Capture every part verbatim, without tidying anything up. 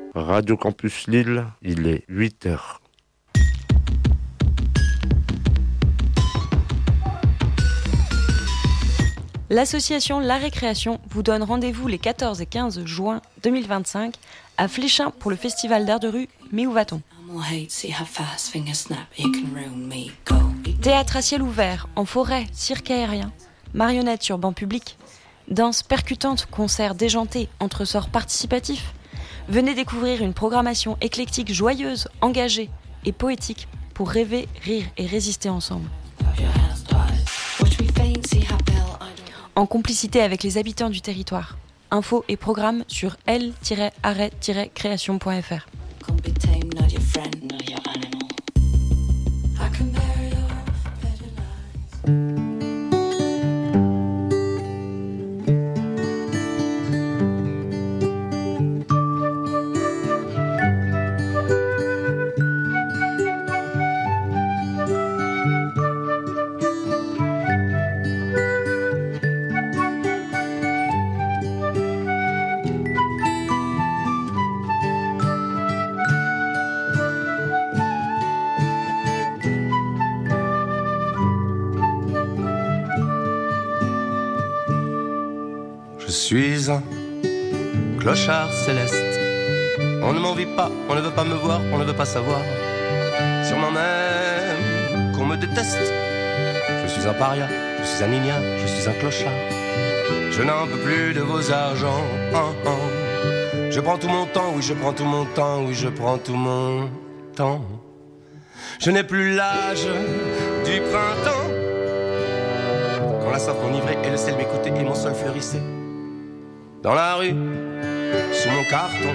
Radio Campus Lille, il est huit heures. L'association La Récréation vous donne rendez-vous les quatorze et quinze juin deux mille vingt-cinq à Fléchin pour le festival d'art de rue Mais où va-t-on ? Théâtre à ciel ouvert, en forêt, cirque aérien, marionnettes sur banc public, danse percutante, concerts déjantés, entresorts participatifs. Venez découvrir une programmation éclectique joyeuse, engagée et poétique pour rêver, rire et résister ensemble. En complicité avec les habitants du territoire. Infos et programmes sur l tiret arrêt tiret création point f r. Je suis un clochard céleste. On ne m'envie pas, on ne veut pas me voir, on ne veut pas savoir si on m'en aime, qu'on me déteste. Je suis un paria, je suis un ignare, je suis un clochard. Je n'en peux plus de vos argents. Oh, oh. Je prends tout mon temps, oui je prends tout mon temps, oui je prends tout mon temps. Je n'ai plus l'âge du printemps, quand la soif m'enivrait et le sel m'écoutait et mon sol fleurissait. Dans la rue, sous mon carton,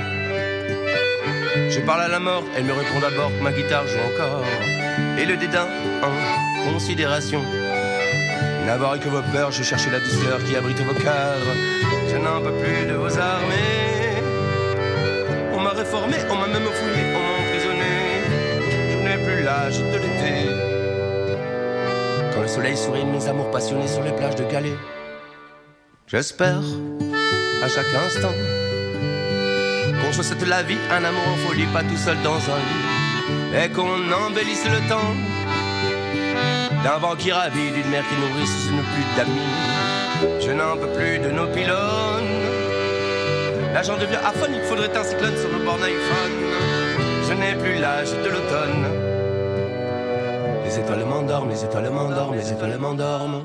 je parle à la mort, elle me répond d'abord que ma guitare joue encore. Et le dédain en considération, n'avoir eu que vos peurs, je cherchais la douceur qui abrite vos cœurs. Je n'en peux plus de vos armées. On m'a réformé, on m'a même fouillé, on m'a emprisonné. Je n'ai plus l'âge de l'été, quand le soleil sourit de mes amours passionnés sur les plages de Calais. J'espère à chaque instant qu'on choisisse la vie, un amour en folie, pas tout seul dans un lit, et qu'on embellisse le temps d'un vent qui ravit, d'une mer qui nourrit, ce n'est plus d'amis. Je n'en peux plus de nos pylônes, l'agent devient aphonique, faudrait un cyclone sur nos bornes iPhone. Je n'ai plus l'âge de l'automne, les étoiles m'endorment, les étoiles m'endorment, les étoiles m'endorment.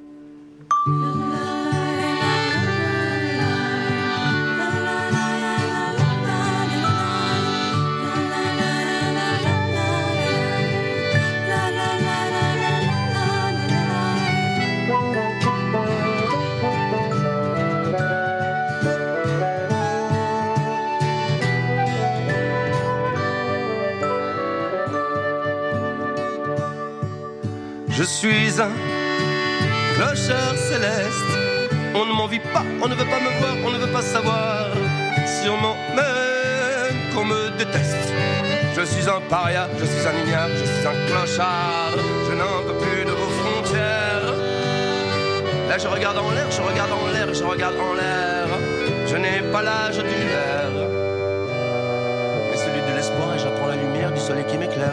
Je suis un clochard céleste. On ne m'envie pas, on ne veut pas me voir, on ne veut pas savoir si on m'emmène, qu'on me déteste. Je suis un paria, je suis un ignare, je suis un clochard. Je n'en peux plus de vos frontières. Là je regarde en l'air, je regarde en l'air, je regarde en l'air. Je n'ai pas l'âge du verre, mais celui de l'espoir, et j'apprends la lumière du soleil qui m'éclaire.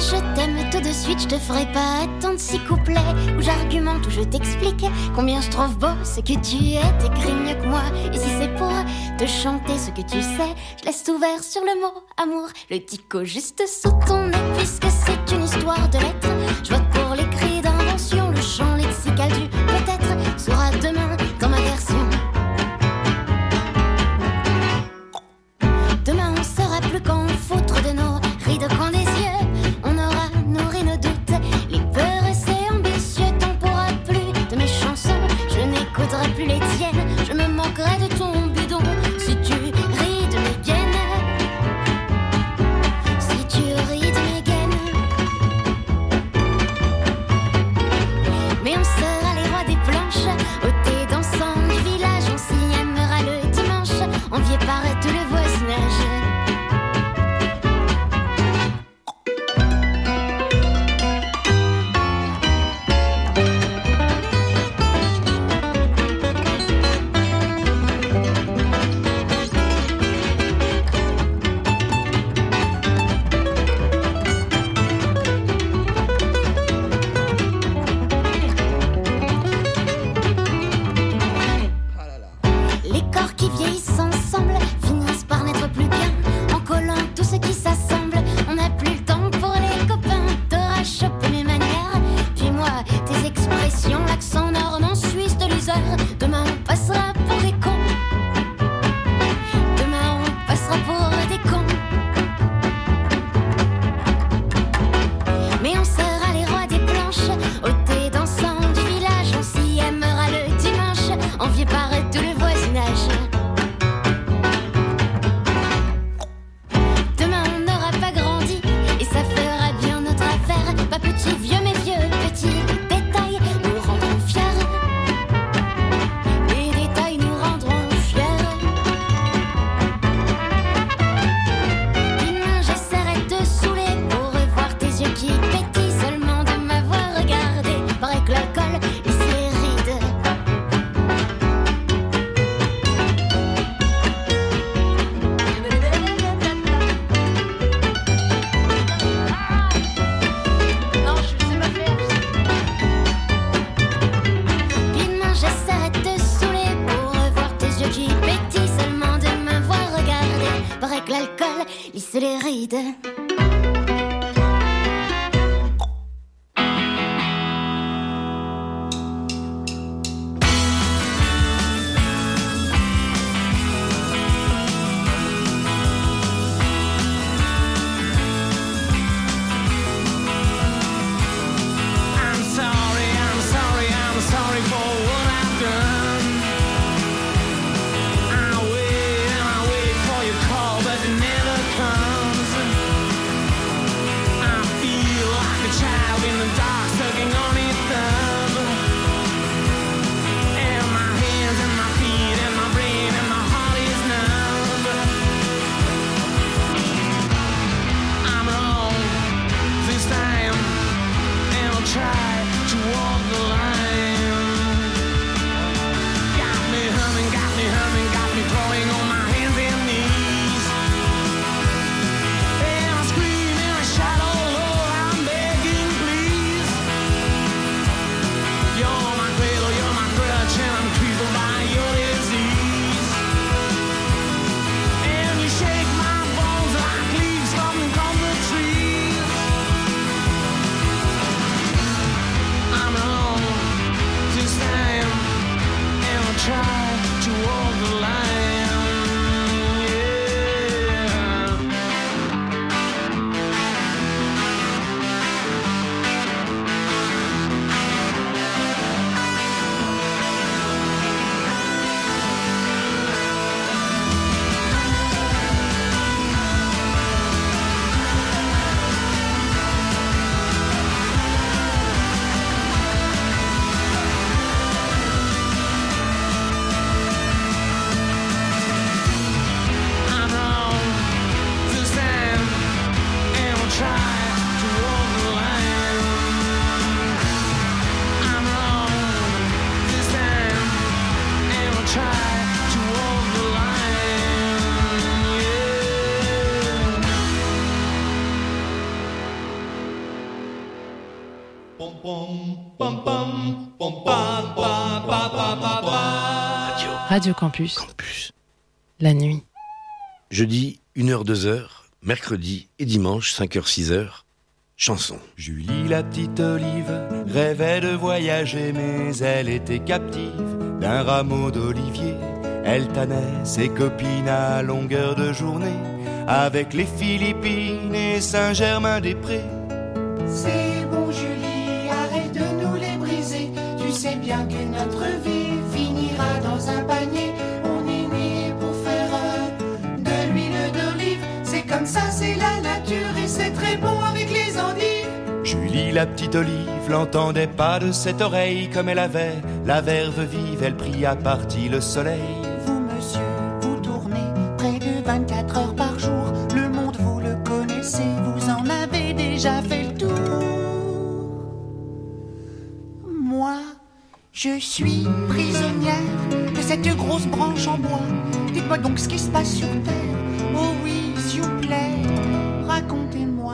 je t'aime tout de suite, je te ferai pas attendre six couplets où j'argumente, où je t'explique combien je trouve beau ce que tu es, t'écris mieux que moi. Et si c'est pour te chanter ce que tu sais, je laisse ouvert sur le mot amour, le tico juste sous ton nez, puisque c'est une histoire de lettres. Je vote pour les cris d'invention, le chant lexical du peut-être sera demain dans ma version. Demain on sera plus qu'en foutre de nos rides au coin des yeux. On aura nourri nos doutes, les peurs et ambitieux. T'en pourras plus de mes chansons, je n'écouterai plus les tiennes. Je me moquerai de ton bidon si tu ris de mes gaines. Si tu ris de mes gaines. Mais on sera les rois des planches, au thé dansant du village. On s'y aimera le dimanche, envié par tout le voisinage. Les corps qui vieillissent ensemble finissent par n'être plus bien. En collant tout ce qui s'assemble, on n'a plus le temps pour les copains. T'auras chopé mes manières, puis moi tes expressions, l'accent normand suisse de l'useur. Demain on passera pour des cons. Demain on passera pour des cons. Mais on sera les rois des planches, au thé dansant du village. On s'y aimera le dimanche, envié par tout le voisinage. Demain on n'aura pas grandi et ça fera bien notre affaire. Pas petit vieux mais vieux, petits détails nous rendront fiers. Les détails nous rendront fiers. Demain j'essaierai de te saouler pour revoir tes yeux qui pétillent seulement de m'avoir regardé. Paraît que l'alcool et ses rides. Non, je sais pas faire. Puis demain j'essaierai de te saouler pour revoir tes yeux qui pétillent seulement de m'avoir regardé. Paraît que l'alcool lisse les rides. I'm sorry, I'm sorry, I'm sorry for what I've done. I wait and I wait for your call, but it never comes. Radio. Radio Campus. Campus. La nuit. Jeudi, une heure, deux heures. Mercredi et dimanche, cinq heures, six heures. Chanson. Julie la petite olive rêvait de voyager, mais elle était captive d'un rameau d'olivier. Elle tannait ses copines à longueur de journée avec les Philippines et Saint-Germain-des-Prés. C'est bon Julie, arrête de nous les briser. Tu sais bien que notre vie finira dans un panier. On est né pour faire de l'huile d'olive. C'est comme ça, c'est la nature et c'est très bon avec les endives. Julie la petite olive l'entendait pas de cette oreille. Comme elle avait la verve vive, elle pria parti le soleil. Vous monsieur, vous tournez près de vingt-quatre heures par jour. Le monde vous le connaissez, vous en avez déjà fait le tour. Moi, je suis prisonnière de cette grosse branche en bois. Dites-moi donc ce qui se passe sur terre. Oh oui, s'il vous plaît, racontez-moi.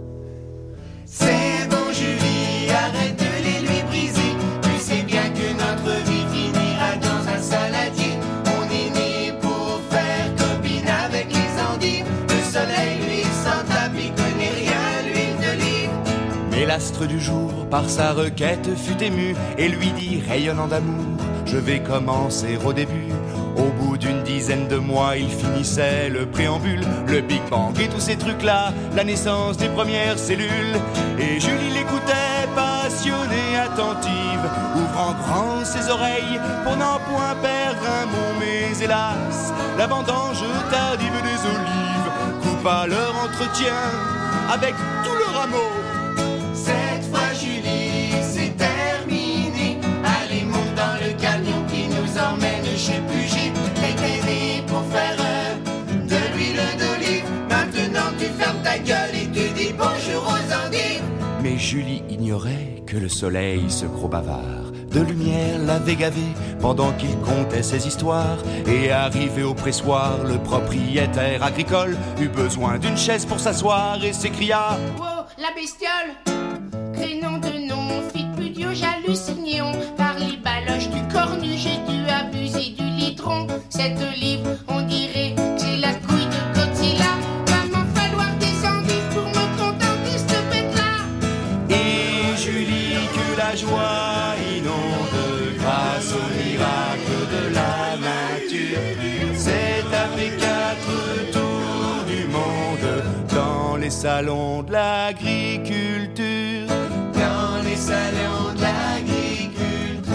C'est bon Julie, arrête de les lui briser. Tu sais bien que notre vie finira dans un saladier. On est né pour faire copine avec les endives. Le soleil lui s'en tape, il connaît rien, l'huile d'olive. Mais l'astre du jour, par sa requête, fut ému et lui dit, rayonnant d'amour, je vais commencer au début. Au bout d'une dizaine de mois, il finissait le préambule, le Big Bang et tous ces trucs-là, la naissance des premières cellules. Et Julie l'écoutait, passionnée, attentive, ouvrant grand ses oreilles pour n'en point perdre un mot. Mais hélas, la vendange tardive des olives coupa leur entretien avec tout le rameau. Cette fois Julie, c'est terminé. Allez, monte dans le camion qui nous emmène chez Puget. T'étais né pour faire de l'huile d'olive. Maintenant tu fermes ta gueule et tu dis bonjour aux endives. Mais Julie ignorait que le soleil, ce gros bavard de lumière, l'avait gavé pendant qu'il comptait ses histoires. Et arrivé au pressoir, le propriétaire agricole eut besoin d'une chaise pour s'asseoir et s'écria: wow, la bestiole! Crénom de nom, fit plus Dieu, j'hallucinion. Par les baloches du cornu, j'ai dû abuser du litron. Cette olive, on dirait que c'est la couille de Godzilla. Va m'en falloir des endives pour me contenter cette bête-là. Et Julie, que la joie inonde grâce au miracle de la nature, s'est tapé quatre tours du monde dans les salons de l'agriculture. Dans les salons de l'agriculture.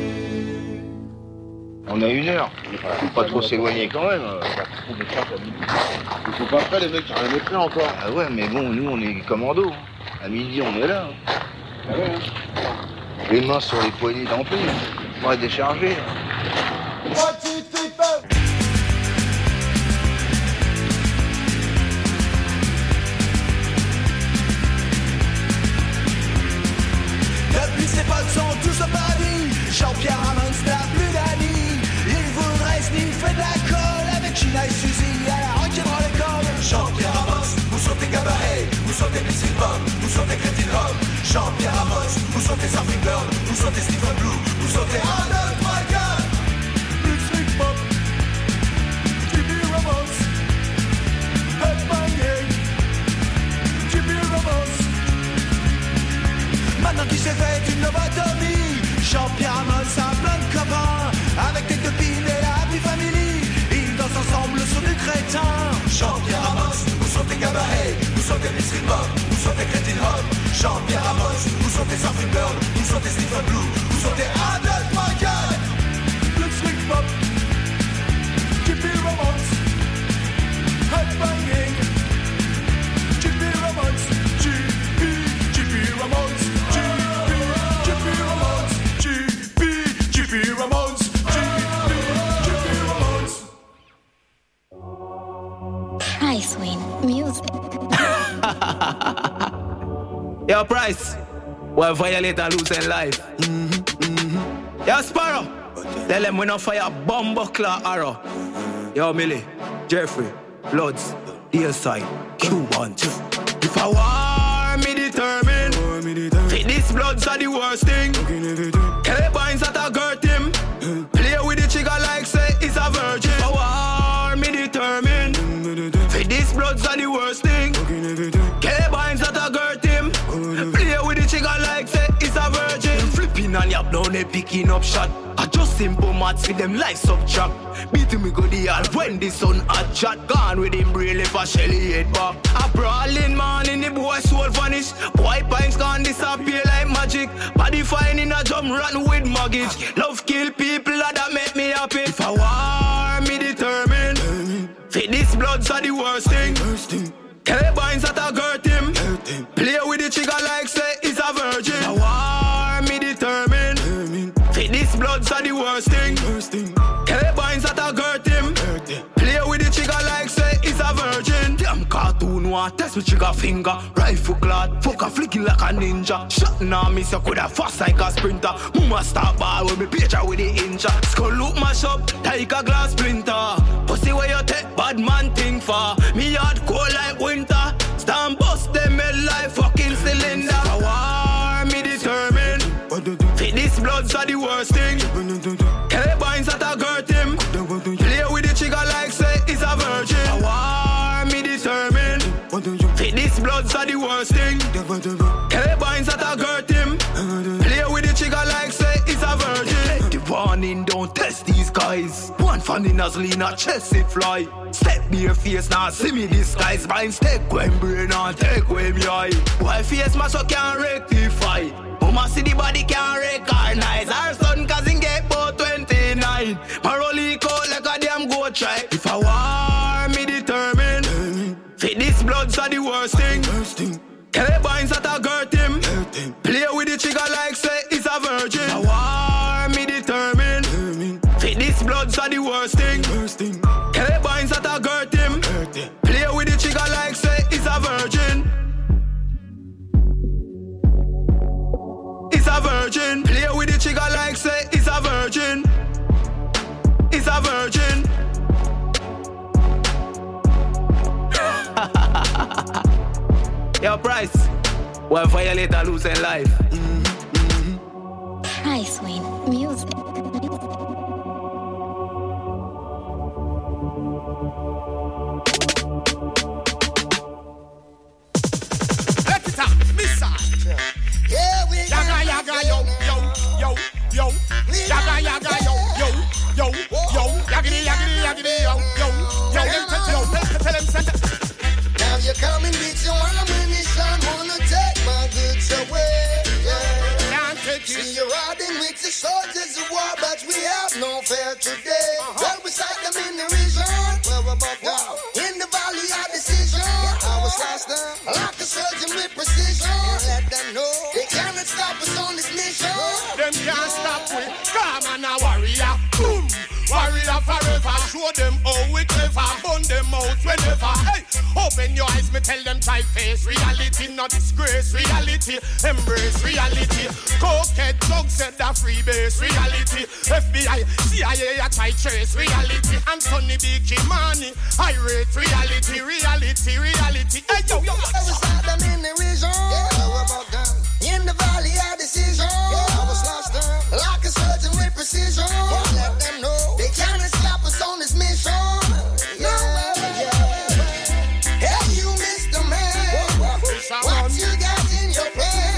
On a une heure, faut pas trop s'éloigner quand même. Il faut pas après les mecs qui rien prêts encore. Ah ouais, mais bon, nous on est commando. À midi on est là. Ah ouais, hein. Les mains sur les poignées d'ampli. On va décharger. Moi tu t'es pas. Depuis ses potes sont tous au paradis. Jean-Pierre Ramon n'a plus d'amis. Il voudrait sniffer de la colle avec Gina et Suzy à la rock'n'roll école. Jean-Pierre Ramos, où sont tes cabarets? Où sont tes Blissing Bomb? Où sont tes Crétine Rock? Jean-Pierre Ramos, où sont tes Surfing Bird? Où sont tes Stephen Blue? Où sont tes un, deux, trois, quatre? Blissing Bomb, Jimmy Ramos, Headbanging, Jimmy Ramos. Maintenant qu'il s'est fait une lobotomie, Jean-Pierre Ramos a plein de copains. Avec tes copines et la Happy Family, ils dansent ensemble sur du crétin. Jean-Pierre Ramos, où sont tes cabarets? Où sont tes Blissing Bob? Où sont tes Crétine Rock? Jean-Pierre Ramos, où sont tes Surfing Bird? Où sont tes Stephen Blue? Où sont tes un, deux, trois, quatre? Blissing Bob, Jimmy Ramos, Headbanging, Jimmy Ramos, Jimmy, Jimmy Ramos, Jimmy, Jimmy Ramos, Jimmy, Jimmy Ramos, Jimmy, Jimmy Ramos. Price Win Music. Yo, Price, we're violate and losing life. Mm-hmm, mm-hmm. Yo, Sparrow, tell them we not fire bomber claw arrow. Yo, Millie, Jeffrey, Bloods, dear side, Q one, two. If I war me determined, fit this blood bloods are the worst thing. K-Binds that a girt him. Play with the trigger like say it's a virgin. For war, me determined. For this bloods are the worst thing. K-Binds that a girt him. Play with the trigger like say it's a virgin. Flipping on your down, they picking up shot. I just simple maths with them life subtract. Beating me go the all when the sun hot shot. Gone with him brain if I shelly head back. A brawling man in the boy soul vanish. Boy pints gone disappear like magic. Body fine in a drum run with mortgage. Love kill people that make me happy. If I war me determined. Fit this bloods are the worst thing. K-Binds that a girt him. Play with the trigger like say it's a virgin. If I war me determined. Fit this bloods are the worst thing. K-Binds that a girt him. Play with the trigger like say it's a virgin. Damn cartoon want test with trigger finger. Rifle clad, fuck a flicking like a ninja. Shutting on me so coulda fast like a sprinter. Mama start ball with me picture with the incha. Skull look mash up like a glass splinter. Pussy where you take bad man thing for. Me hard cold like winter. Stand bust them head like fucking cylinder. For war me determined. Fit this bloods are the worst thing. K-Binds that a girt him. Play with the trigger like say it's a virgin. For war me determined. Fit this bloods are the worst thing. K-Binds that a girt him. Play with the trigger like say it's a virgin. The warning, don't test these guys. One fan in a lean chest it fly. Step near face now see me disguise. Mine stick when brain and take when me eye. Why face my so can't rectify. Mama see the body can't recognize. Our son cousin get about twenty-nine. Maroli cold like a damn goat try. If I war me determined. Fit this bloods are the worst thing. K-Binds that a girt him. Play with the trigger like say it's a virgin. If I war me determined. Fit this bloods are the worst thing. K-Binds that a girt him. Play with the trigger like say it's a virgin. It's a virgin. Play with the trigger like say it's a virgin. It's a virgin. Yo, Price. Why violate a losing life? Mm-hmm. Mm-hmm. Price Wayne music. Let it out, missile. Yeah, we yaga yaga yo yo yo yo yaga yaga yo yo yo yo yaggy yaggy yaggy yo yo yo yo tell them send. Now you're coming with your ammunition, wanna take my goods away. Yeah. Can't take it. See you're riding with the soldiers of war, but we have no fear today. Uh-huh. Well, we sight them in the region, where we're about wow. In the valley of decision, I was last time, like a surgeon with precision. Let them know they cannot stop us on this mission. Them can't stop we, come on a warrior, boom. Warrior forever, show them how we clever. Burn them out whenever. Hey, open your eyes, me tell them try face reality, not disgrace reality. Embrace reality. Cokehead drugs said that free base reality. F B I, C I A, I try trace reality. Anthony B. Kimani, I rate reality, reality, reality. Hey, yo, yo, yo. I was out them in the region. Yeah, how about them? In the valley of decision. Yeah, I was lost them. Like a surgeon with precision. Yeah, let them know. They cannot stop us on this mission. Yeah, yeah. Hey, you Mister Man, what you got in your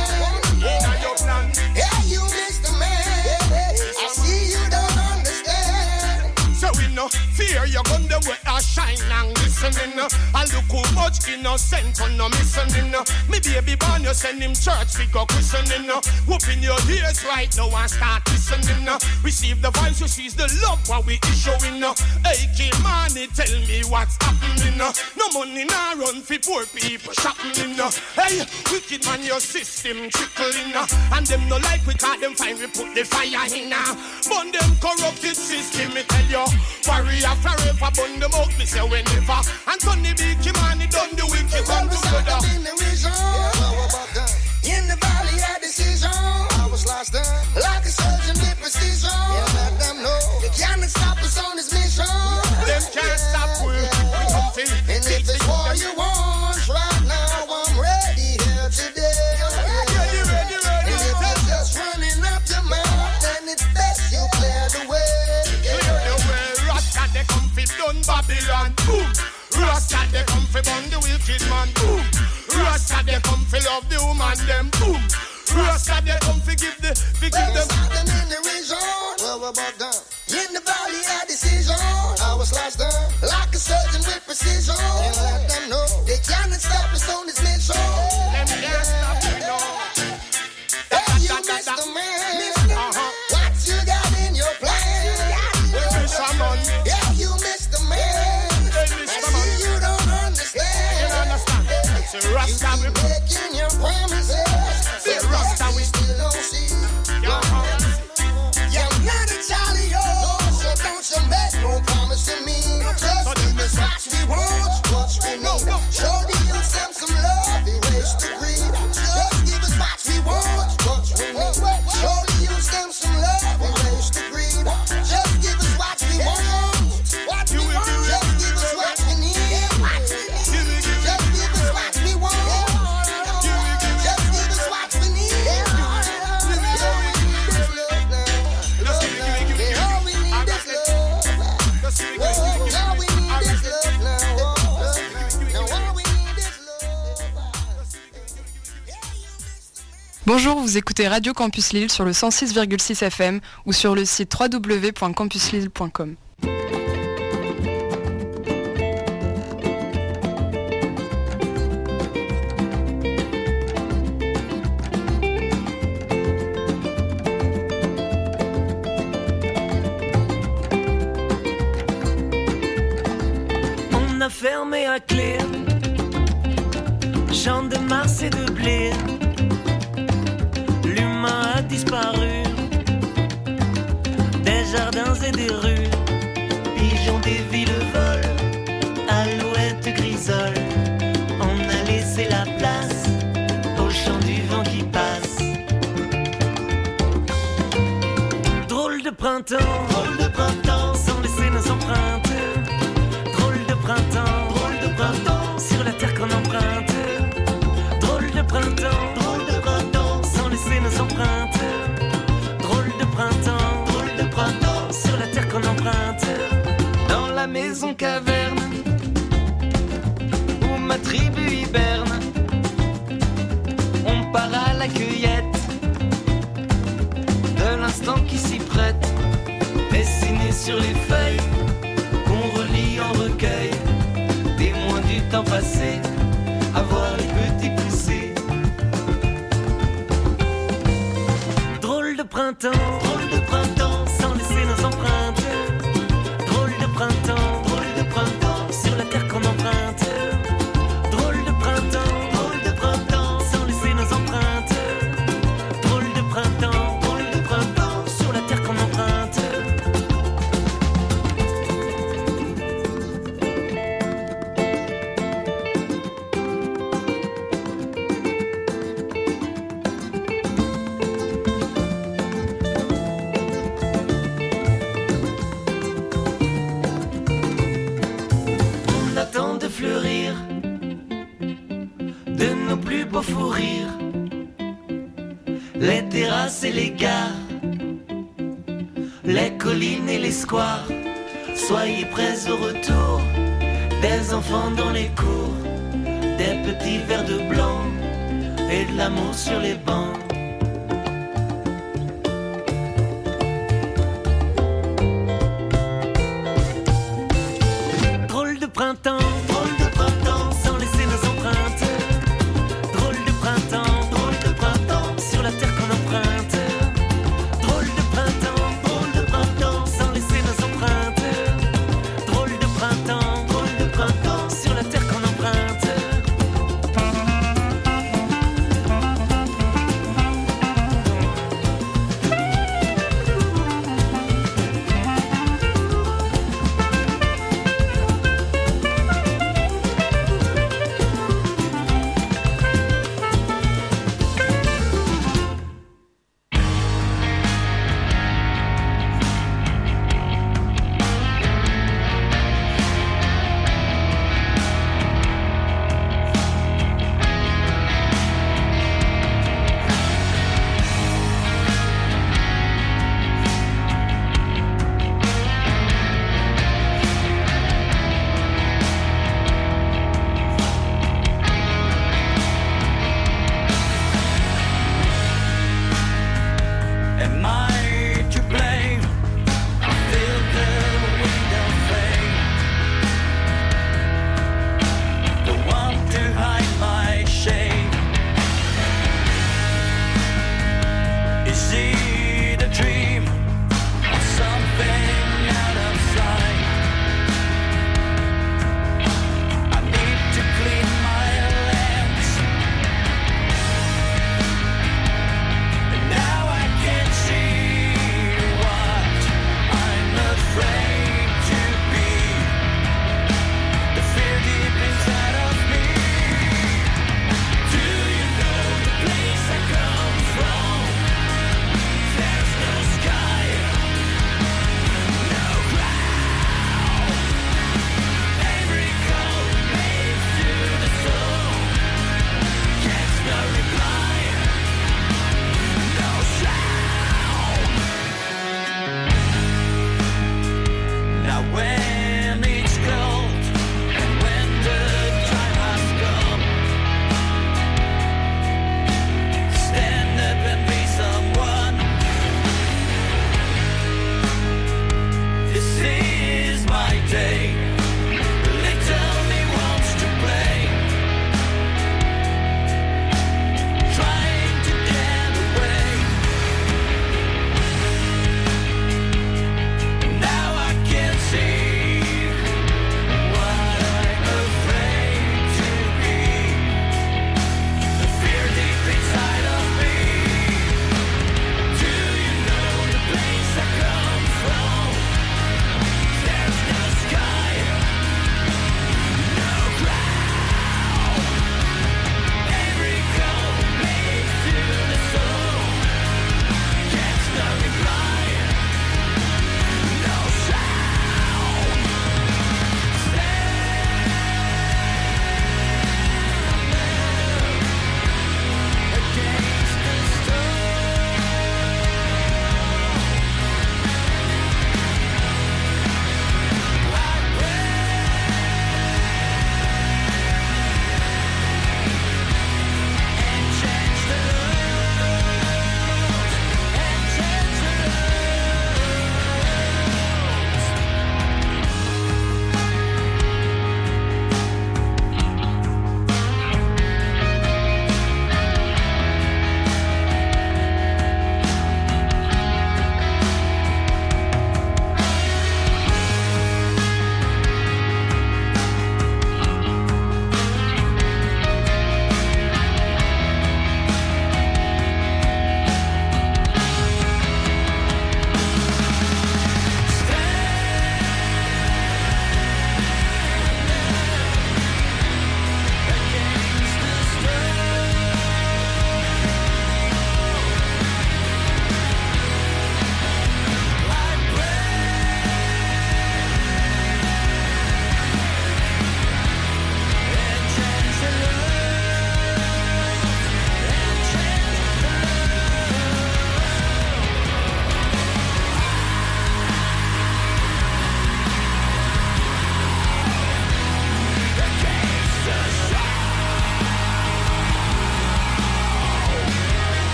plan? Hey, you Mister Man, I see you don't understand. So we no fear your gun the way I shine and listening. I look how much innocent on no missing. Me baby born you send him church we go christening. Whooping your ears right now and start listening. Receive the vibes you seize the love what we is showing. Hey Kimani tell me what's happening. No money nah run for poor people shopping. Hey wicked man your system trickling. And them no like we call them fine we put the fire in. Burn them corrupted system me tell you. Warrior forever burn them out me say whenever. And Tony B. Kimani done the wicked one together. In the region, yeah, in the valley of decision, I was lost there. Like a surgeon with precision, yeah, let them know they cannot stop us on this mission. Them can't stop we. Yeah. And if it's war you want, right now I'm ready here today. Ready, ready, ready. they come fi burn the wicked man. Boom. Rasta they come fi love the woman them. Boom. Rasta they come fi give the fi give them. Them in the region, well we're about done. In the valley of decision, I was sliced down like a surgeon with precision. And let them know they cannot stop us on this mission. Them can't stop me no. Hey, you Mister Man, uh-huh. What you got in your plan? Well, yeah, you Mister Man. Hey, Mister Man. You don't understand. You don't understand. Say Rasta we breaking your promises. Say Rasta we still don't see. Uh-huh. Yeah, I'm not a Charlie, yo. So don't you make no promise to me. Just give us what we want, what we know. Show the youth them some love, erase the greed. Just give us what we want, what we know. Show the youth them some love, erase the greed. Just give us what we want, what we want. Just give us what we need, what we need. Just give us what we want. Just give us what we need. Bonjour, vous écoutez Radio Campus Lille sur le cent six virgule six F M ou sur le site w w w point campus lille point com. On a fermé à clé, champ de Mars et de blé. L'humain a disparu, des jardins et des rues, pigeons des villes volent, alouettes grisole. On a laissé la place au chant du vent qui passe. Drôle de printemps, drôle de printemps, sans laisser nos empreintes. Drôle de printemps, drôle de printemps, sur la terre qu'on emprunte. Drôle de printemps, drôle de printemps, sans laisser nos empreintes. Drôle de printemps, drôle de printemps, sur la terre qu'on emprunte. Dans la maison caverne, où ma tribu hiberne, on part à la cueillette de l'instant qui s'y prête, dessiné sur les feuilles qu'on relie en recueil, témoin du temps passé, à voir les petits pousser. Drôle de printemps, drôle de printemps, sans laisser nos empreintes. Drôle de printemps, drôle de printemps, sur la terre qu'on emprunte. Drôle de printemps, drôle de printemps, sans laisser nos empreintes. Drôle de printemps, drôle de printemps, sur la terre qu'on emprunte. On attend de fleurir de nos plus beaux fous rires, les terrasses et les gares, les collines et les squares. Soyez prêts au retour des enfants dans les cours, des petits verres de blanc et de l'amour sur les bancs. Drôle de printemps, drôle de printemps, sans laisser nos empreintes. Drôle de printemps, drôle de printemps, sur la terre qu'on emprunte. Drôle de printemps, drôle de printemps, sans laisser nos empreintes. Drôle de printemps, drôle de printemps, sur la terre qu'on emprunte.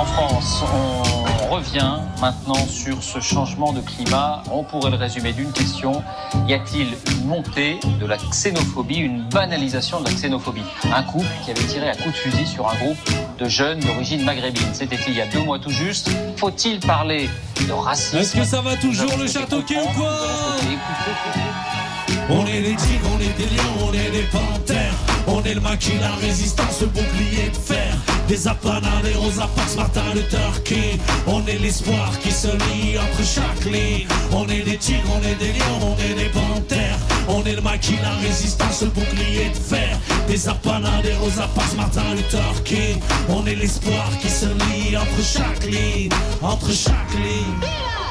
En France, on revient maintenant sur ce changement de climat. On pourrait le résumer d'une question. Y a-t-il une montée de la xénophobie, une banalisation de la xénophobie? Un couple qui avait tiré à coups de fusil sur un groupe de jeunes d'origine maghrébine. C'était il y a deux mois tout juste. Faut-il parler de racisme? Est-ce que ça va toujours le Châteauquet ou quoi? On est des tigres, on est des lions, on est des panthères. On est le maquis, la résistance, le bouclier de fer. Des apanades, des Rosa Parks, Martin Luther King. On est l'espoir qui se lie entre chaque ligne. On est des tigres, on est des lions, on est des panthères. On est le maquis, la résistance, le bouclier de fer. Des apanades, des Rosa Parks, Martin Luther King. On est l'espoir qui se lie entre chaque ligne, entre chaque ligne.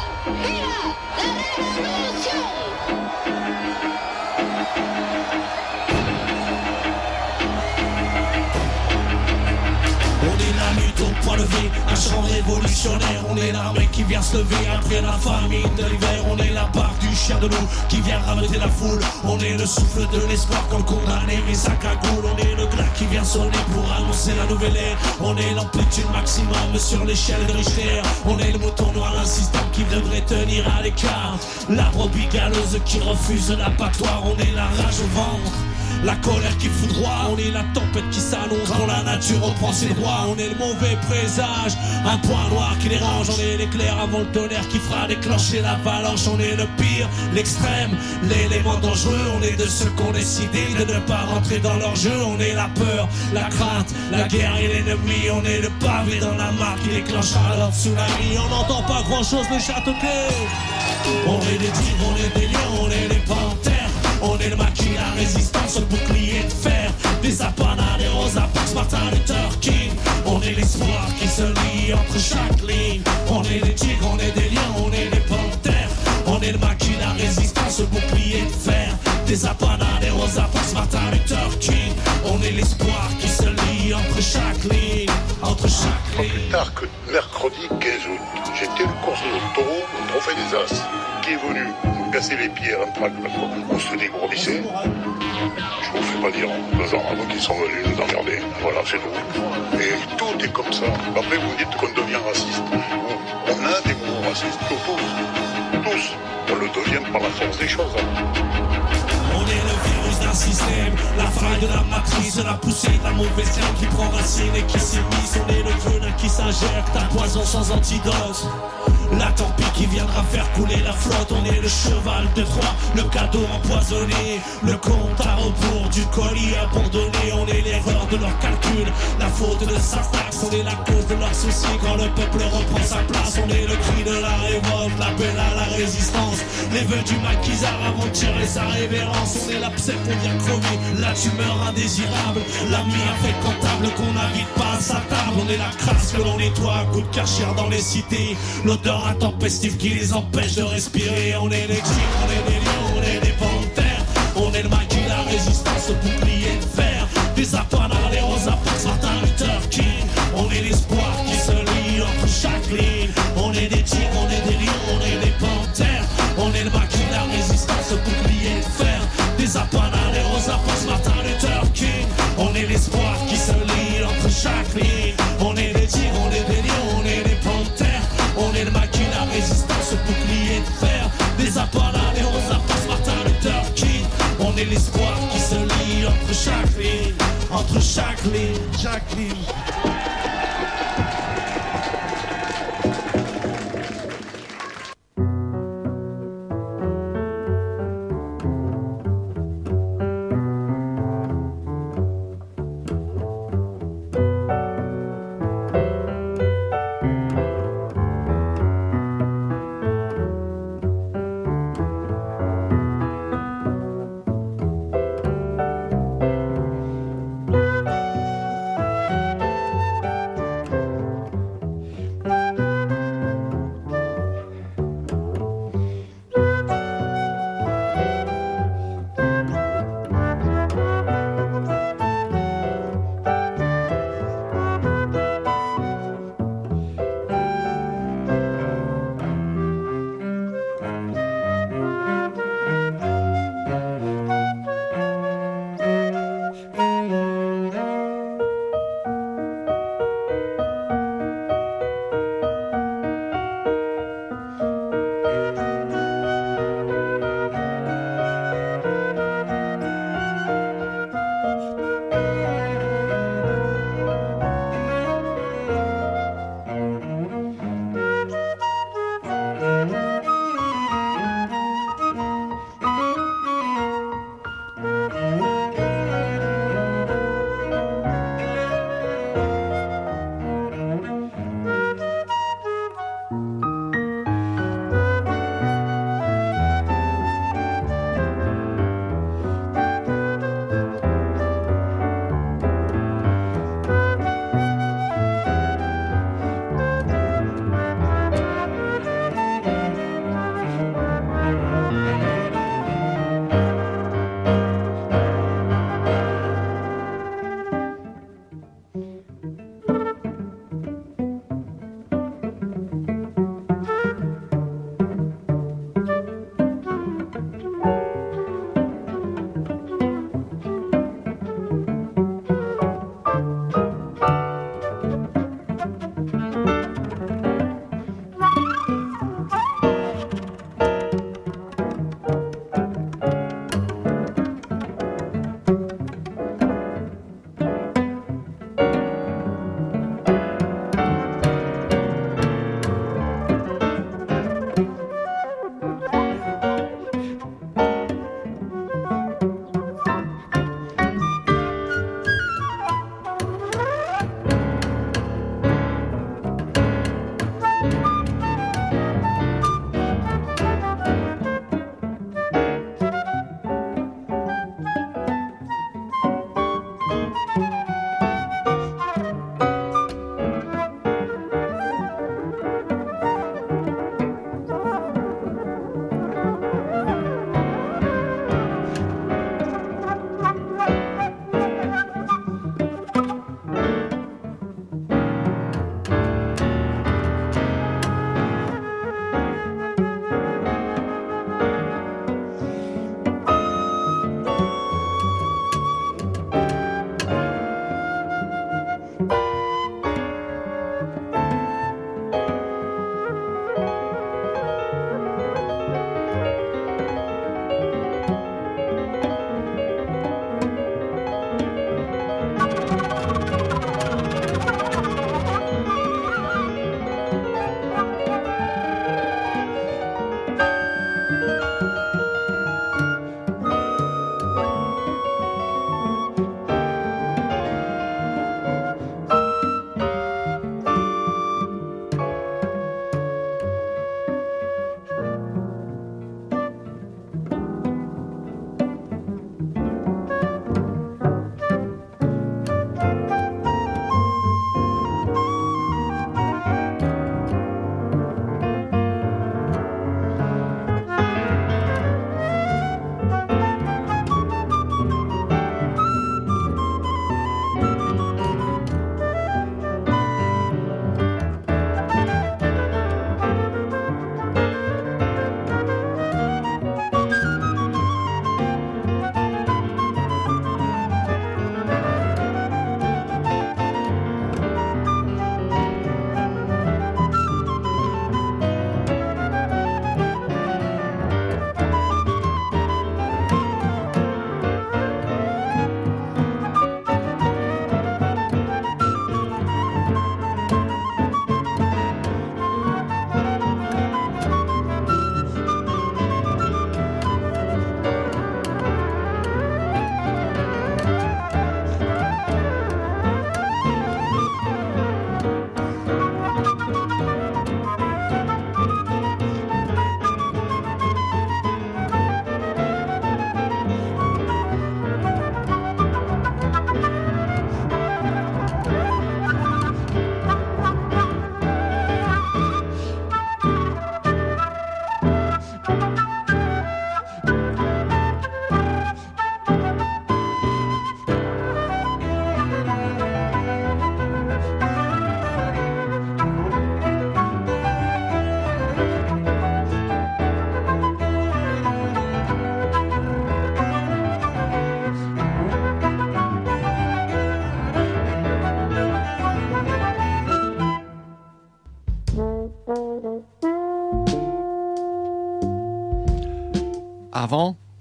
Au point levé, un chant révolutionnaire. On est l'armée qui vient se lever après la famine de l'hiver. On est la barque du chien de loup qui vient rameuter la foule. On est le souffle de l'espoir quand le condamné met sa cagoule. On est le glas qui vient sonner pour annoncer la nouvelle ère. On est l'amplitude maximum sur l'échelle de Richter. On est le mouton noir, un système qui devrait tenir à l'écart. La brebis galeuse qui refuse l'abattoir. On est la rage au ventre, la colère qui foudroie. On est la tempête qui s'annonce quand la nature reprend ses droits. On est le mauvais présage, un point noir qui dérange. On est l'éclair avant le tonnerre qui fera déclencher l'avalanche. On est le pire, l'extrême, l'élément dangereux. On est de ceux qui ont décidé de ne pas rentrer dans leur jeu. On est la peur, la crainte, la guerre et l'ennemi. On est le pavé dans la mare qui déclenchera leur tsunami. On n'entend pas grand chose le Châteauquet. On est des tigres, on est des lions, on est des panthères. On est le maquis, la résistance, le bouclier de fer. Des apanades, des Rosa Parks, Martin Luther King. On est l'espoir qui se lie entre chaque ligne. On est des tigres, on est des lions, on est des panthères. On est le maquis, la résistance, le bouclier de fer. Des apanades, des Rosa Parks, Martin Luther King. On est l'espoir qui se lie entre chaque ligne, entre chaque ligne. Pas plus tard que mercredi quinze août, j'étais le course de taureau au Trophée des As, qui est venu nous casser les pieds à l'entraque, on se dégourdissait. Je vous fais pas dire, deux ans avant qu'ils sont venus nous emmerder. Voilà, c'est tout. Et tout est comme ça. Après, vous dites qu'on devient raciste. On a des mots racistes, tous. Tous. On le devient par la force des choses. On est le virus d'un système, la faille de la matrice, la poussée de la mauvaise graine qui prend racine et qui s'émisse. On est le venin qui s'injecte, un poison sans antidote. La tempête qui viendra faire couler la flotte. On est le cheval de Troie, le cadeau empoisonné, le compte à rebours du colis abandonné. On est l'erreur de leur calcul, la faute de sa taxe. On est la cause de leurs soucis quand le peuple reprend sa place. On est le cri de la révolte, l'appel à la résistance. Les vœux du maquisard avant de tirer sa révérence. On est l'abcès qu'on vient crever, la tumeur indésirable, l'ami infréquentable qu'on n'invite pas à sa table. On est la crasse que l'on nettoie à coups de karcher dans les cités, l'odeur intempestive qui les empêche de respirer. On est les tigres, on est des lions, on est des panthères. On est le maquis, la résistance, le bouclier de fer. Des apanades, des Rosa Parks, Martin Luther King. On est l'espoir qui se lie entre chaque ligne. On est des tigres, on est des lions, on est des panthères. On est le maquis, la résistance, le bouclier de fer. Des apanades, des Rosa Parks, Martin Luther King. On est l'espoir qui se lie entre chaque ligne. On est des tigres, on est des lions, on est des panthères. On est le maquis, la résistance, le bouclier de fer. Des apanades, des Rosa Parks, Martin Luther King. On est l'espoir qui se lie entre chaque ligne, entre chaque ligne, chaque ligne.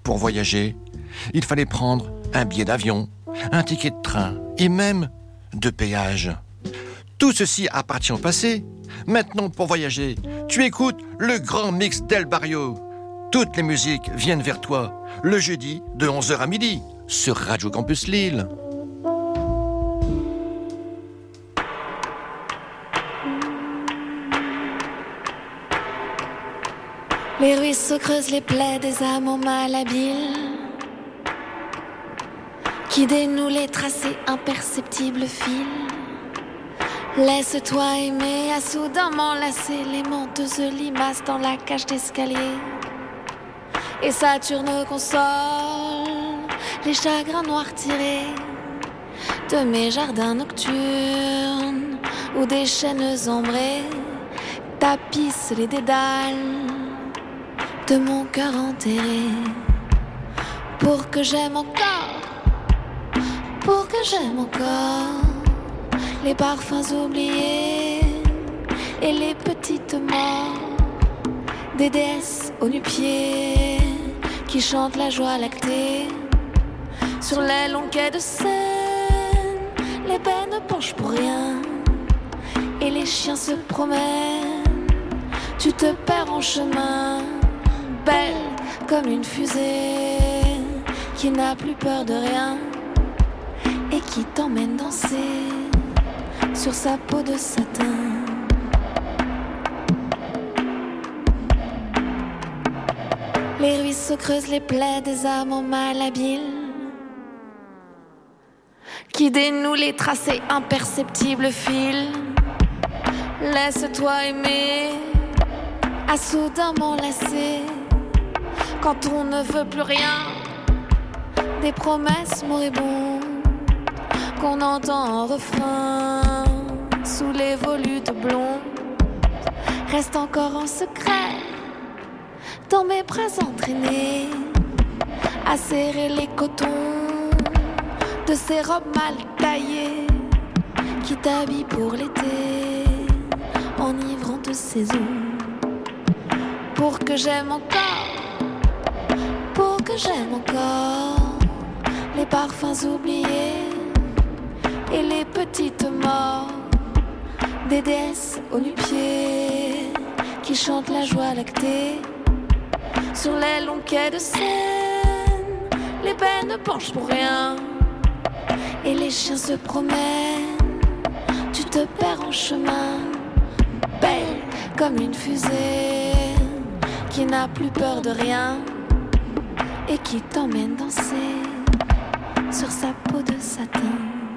pour voyager, il fallait prendre un billet d'avion, un ticket de train et même de péage. Tout ceci appartient au passé. Maintenant, pour voyager, tu écoutes le grand mix d'El Barrio. Toutes les musiques viennent vers toi, le jeudi de onze heures à midi, sur Radio Campus Lille. Les ruisseaux creusent les plaies des amants malhabiles qui dénouent les tracés imperceptibles fils. Laisse-toi aimer à soudain m'enlacer les menteuses limaces dans la cage d'escalier. Et Saturne console les chagrins noirs tirés de mes jardins nocturnes où des chênes ambrés tapissent les dédales de mon cœur enterré. Pour que j'aime encore, pour que j'aime encore les parfums oubliés et les petites morts des déesses aux nu-pieds qui chantent la joie lactée sur les longs quais de Seine. Les baies ne penchent pour rien et les chiens se promènent. Tu te perds en chemin, belle comme une fusée qui n'a plus peur de rien et qui t'emmène danser sur sa peau de satin. Les ruisseaux creusent les plaies des amants malhabiles qui dénouent les tracés imperceptibles fils. Laisse-toi aimer à soudain m'enlacer quand on ne veut plus rien. Des promesses moribondes qu'on entend en refrain sous les volutes blondes restent encore en secret dans mes bras entraînés à serrer les cotons de ces robes mal taillées qui t'habillent pour l'été enivrante saison. Pour que j'aime encore, pour que j'aime encore les parfums oubliés et les petites morts des déesses aux nu-pieds qui chantent la joie lactée sur les longs quais de Seine. Les baies ne penchent pour rien et les chiens se promènent. Tu te perds en chemin, belle comme une fusée qui n'a plus peur de rien et qui t'emmène danser sur sa peau de satin.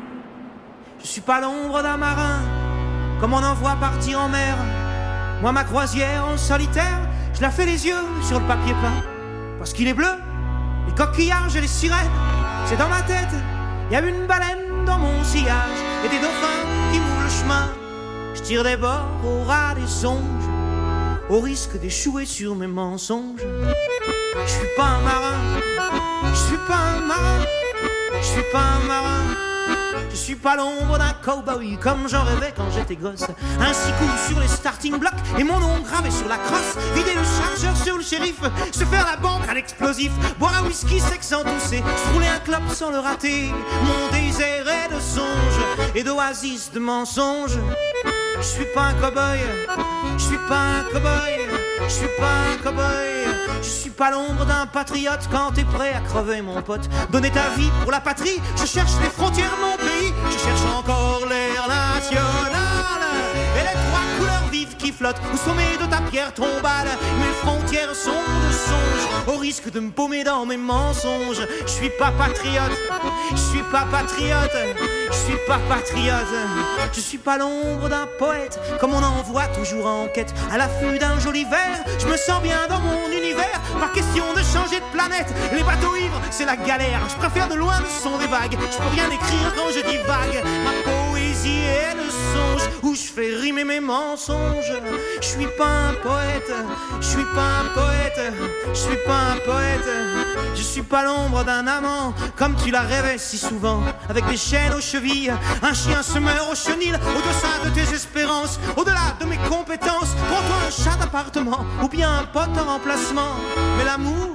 Je suis pas l'ombre d'un marin comme on en voit partir en mer. Moi ma croisière en solitaire, je la fais les yeux sur le papier peint. Parce qu'il est bleu, les coquillages et les sirènes, c'est dans ma tête. Y a une baleine dans mon sillage et des dauphins qui mouillent le chemin. Je tire des bords au ras des songes, au risque d'échouer sur mes mensonges. Je suis pas un marin, je suis pas un marin, je suis pas un marin. Je suis pas l'ombre d'un cowboy comme j'en rêvais quand j'étais gosse. Un six coups sur les starting blocks et mon nom gravé sur la crosse. Vider le chargeur sur le shérif, se faire la banque à l'explosif, boire un whisky sec sans tousser, se rouler un clope sans le rater. Mon désert est de songe et d'oasis de mensonges. Je suis pas un cowboy, je suis pas un cowboy, je suis pas un cowboy. Je suis pas l'ombre d'un patriote quand t'es prêt à crever mon pote. Donner ta vie pour la patrie, je cherche les frontières de mon pays. Je cherche encore l'air national et les trois couleurs vives qui flottent au sommet de ta pierre tombale. Mes frontières sont de songe, au risque de me paumer dans mes mensonges. Je suis pas patriote, je suis pas patriote, je suis pas patriote. Je suis pas l'ombre d'un poète comme on en voit toujours en quête à l'affût d'un joli verre. Je me sens bien dans mon univers, pas question de changer de planète. Les bateaux ivres, c'est la galère. Je préfère de loin le son des vagues. Je peux rien écrire quand je divague. Ma poésie est le songe où je fais rimer mes mensonges. Je suis pas un poète, je suis pas un poète, je suis pas un poète. Je suis pas l'ombre d'un amant comme tu la rêvais si souvent, avec des chaînes aux chevilles, un chien se meurt au chenil. Au-delà de tes espérances, au-delà de mes compétences, prends-toi un chat d'appartement ou bien un pote en remplacement. Mais l'amour,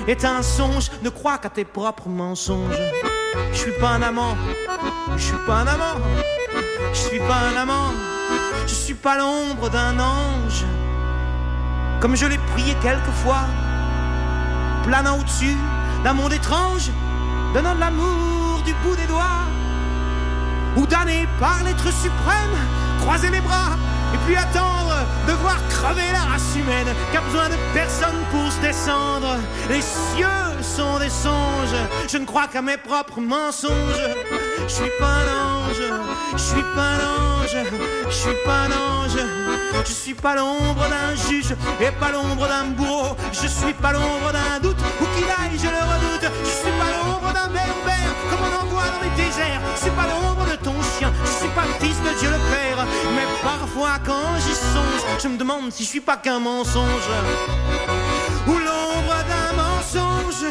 est un songe. Ne crois qu'à tes propres mensonges. Je suis pas un amant, je suis pas un amant, je suis pas un amant, je suis pas l'ombre d'un ange. Comme je l'ai prié quelquefois, planant au-dessus d'un monde étrange, donnant de l'amour du bout des doigts, ou damné par l'être suprême, croiser les bras et puis attendre de voir crever la race humaine, qui a besoin de personne pour se descendre. Les cieux sont des songes, je ne crois qu'à mes propres mensonges. Je suis pas un ange, je suis pas un ange, je suis pas un ange. Je suis pas l'ombre d'un juge et pas l'ombre d'un bourreau. Je suis pas l'ombre d'un doute, où qu'il aille je le redoute. Je suis pas l'ombre d'un berbère, comme on en voit dans les déserts. Je suis pas l'ombre de ton chien, je suis pas le fils de Dieu le Père. Mais parfois quand j'y songe, je me demande si je suis pas qu'un mensonge, ou l'ombre d'un mensonge.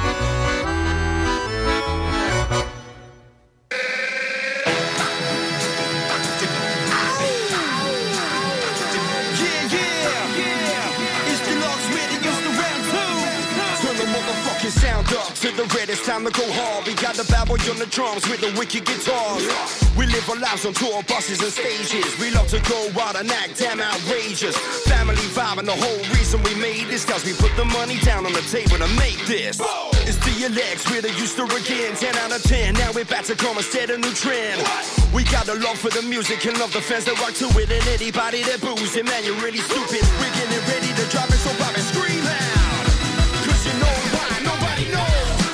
Sound up to the red, it's time to go hard. We got the bad boy on the drums with the wicked guitars. We live our lives on tour buses and stages. We love to go wild and act damn outrageous. Family vibe and the whole reason we made this, cause we put the money down on the table to make this. It's D L X, we're the used to again. Ten out of ten, now we're back to come and set a new trend. We got a love for the music and love the fans that rock to it. And anybody that boos it, man, you're really stupid. We're getting ready to drop it, so pop and scream loud, cause you know why nobody knows.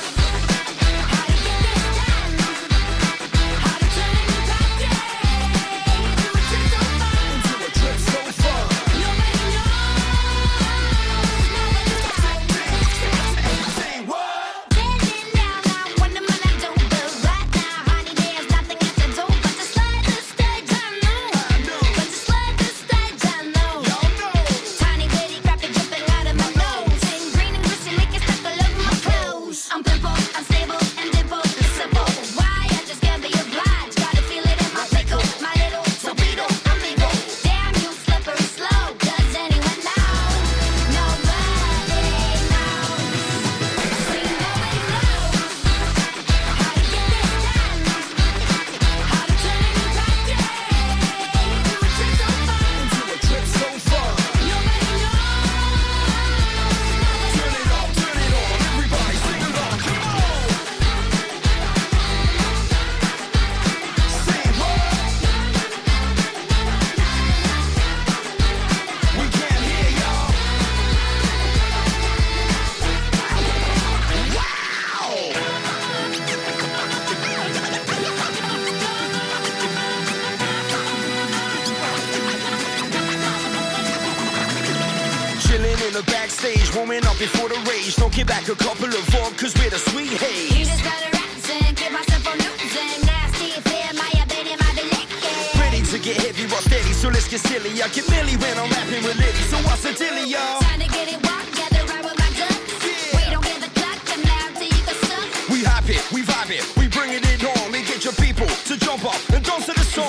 Warming up before the rage. Don't get back a couple of up, cause we're the sweet haze. You just gotta represent, keep myself on losing. Nasty, fear, my opinion, my belief. Ready to get heavy or steady, so let's get silly. I get milly when I'm rapping with Liddy. So what's the dilly, y'all? Time to get it walk, gather right with my ducks. Yeah. We don't give a clock, come now till you can suck. We hype it, we vibe it, we bringing it on. We get your people to jump up and dance to the song.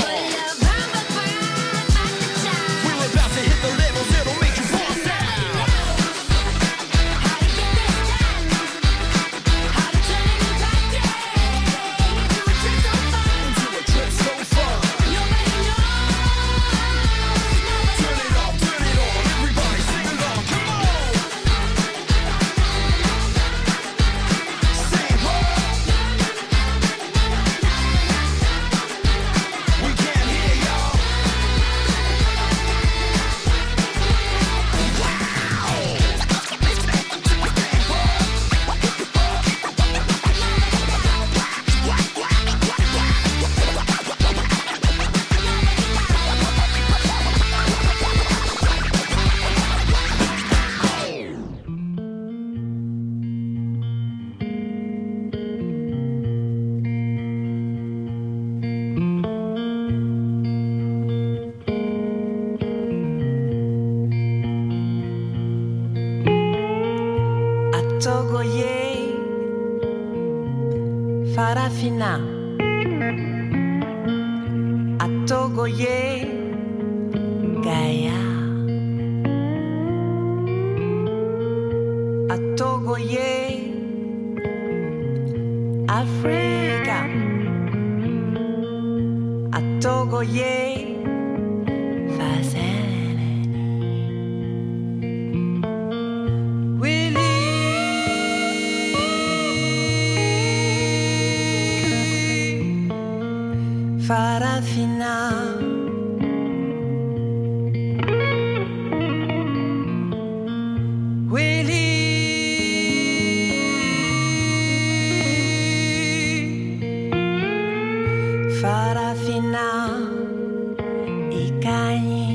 We're about to hit the levels, it'll make you bounce out. Togoye Farafina Atogoye Gaia Atogoye Togoye, Africa, a Togoye, Farafina, Willy, Farafina, Ikanyi.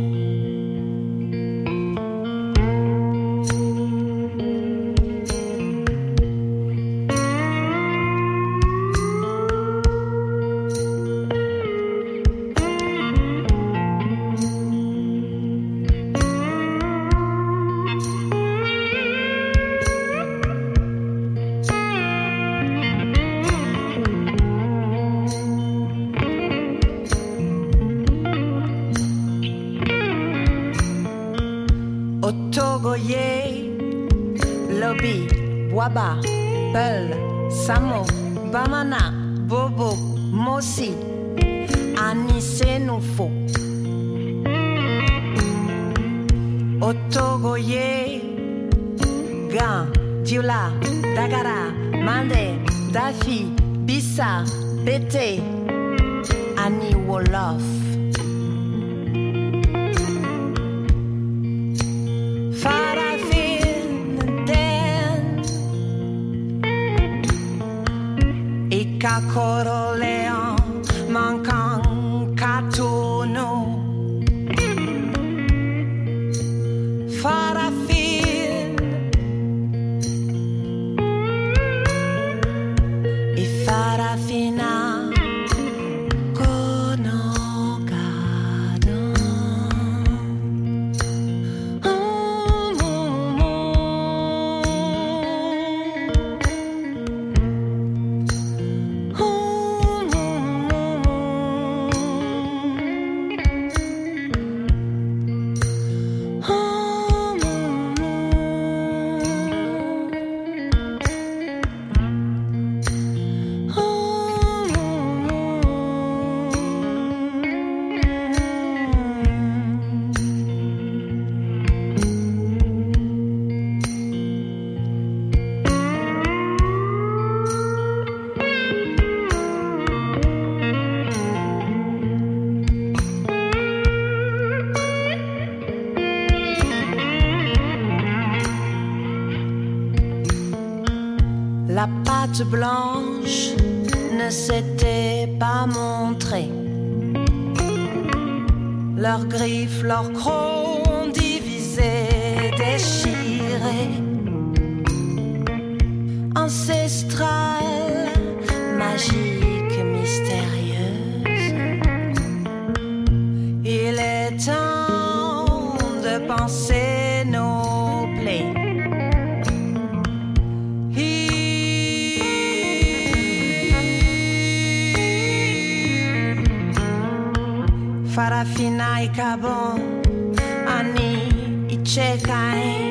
Otogoye, Lobby, Waba, Pearl, Samo, Bamana, Bobo, Mosi, Anise Noufo. Otogoye, Gan, Dioula, Dagara, Mande, Dafi, Bissa, Bete, Annie Wolof. Kakoro Leon, Mankan Katono, Farafin, I Farafina, Kono Gadon. La pâte blanche ne s'était pas montrée. Leurs griffes, leurs crocs divisés, déchirés. Ancestrale, magique, mystérieuse. Il est temps de penser nos plaies. Farafina ikabon, ani ichekai.